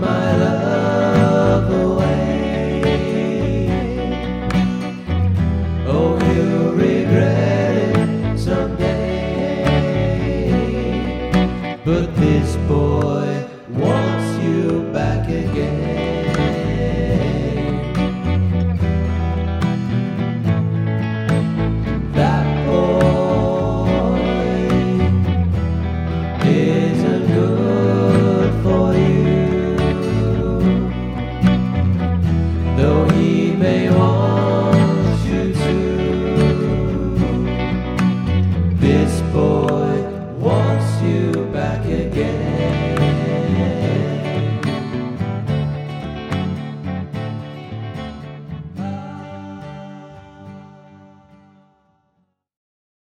my love away. Oh, you'll regret it someday, but this boy wants you back again.